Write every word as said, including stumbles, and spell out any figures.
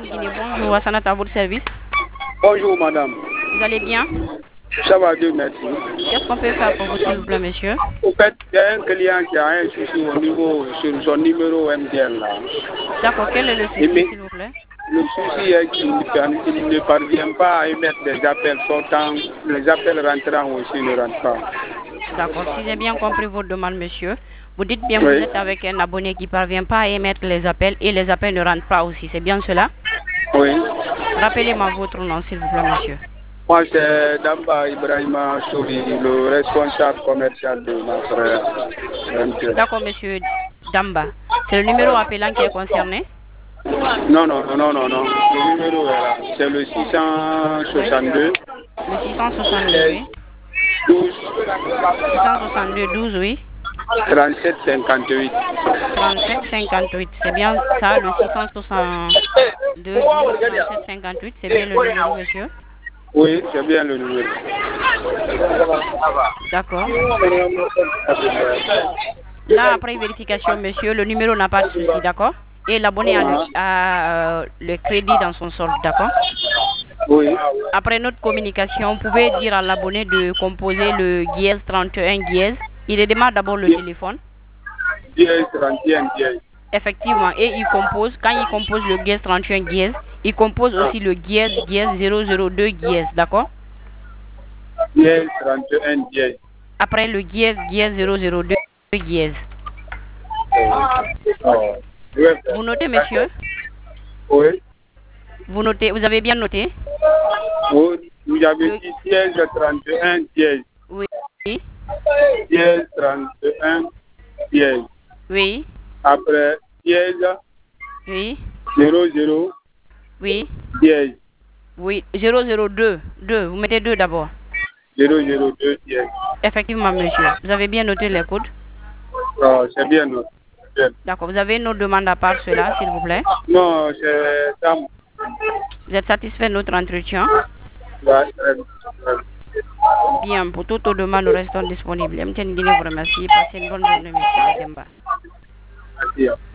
Guinée, bonjour, Hassanat à votre service. Bonjour madame. Vous allez bien? Ça va, Dieu merci. Qu'est-ce qu'on peut faire pour vous, s'il vous plaît, monsieur? En fait, il y a un client qui a un souci au niveau, sur son numéro M D L là. D'accord, quel est le souci, Mais, s'il vous plaît? le souci est qu'il ne, ne parvient pas à émettre des appels sortants, les appels rentrants aussi ne rentrent pas. D'accord, si j'ai bien compris votre demande, monsieur, vous dites bien que Oui. vous êtes avec un abonné qui ne parvient pas à émettre les appels et les appels ne rentrent pas aussi, c'est bien cela? Oui. Rappelez-moi votre nom, s'il vous plaît, monsieur. Moi, c'est Damba Ibrahima Souri, le responsable commercial de notre M D L. D'accord, monsieur Damba. C'est le numéro appelant qui est concerné? Non, non, non, non, non, non. Le numéro est là. C'est le six cent soixante-deux. Le six cent soixante-deux, oui. douze. six cent soixante-deux, douze, oui. trente-sept cinquante-huit. trente-sept cinquante-huit, c'est bien ça, le six cent soixante-deux, douze, trente-sept cinquante-huit, c'est bien le numéro, monsieur? Oui, c'est bien le numéro. D'accord. Là, après vérification, monsieur, le numéro n'a pas de souci, d'accord? Et l'abonné a, le, a euh, le crédit dans son solde, d'accord? Oui. Après notre communication, vous pouvez dire à l'abonné de composer le dièse trente et un dièse. Il démarre d'abord le téléphone. dièse trente et un dièse. Effectivement, et il compose, quand il compose le dièse trente et un dièse, il compose aussi le dièse dièse zéro zéro deux dièse, d'accord? dièse trente et un dièse. Après le dièse dièse zéro zéro deux dièse. Oh. Vous notez, monsieur? Oui. Vous notez, vous avez bien noté? Oui. Vous avez dit dièse trente et un dièse. Oui. dièse trente et un dièse. Oui. Après dièse. Oui. zéro zéro. Oui. dièse. Oui. zéro zéro deux. deux. Vous mettez deux d'abord. zéro zéro deux dièse. Effectivement, monsieur. Vous avez bien noté les codes? Oh, c'est bien noté. D'accord. Vous avez une autre demande à part cela, s'il vous plaît? Non, c'est ça. Vous êtes satisfait de notre entretien? Ouais, Bien. Pour toutes nos demandes, nous restons disponibles. M T N Guinée vous remercie. Passez une bonne journée, monsieur Demba. Merci.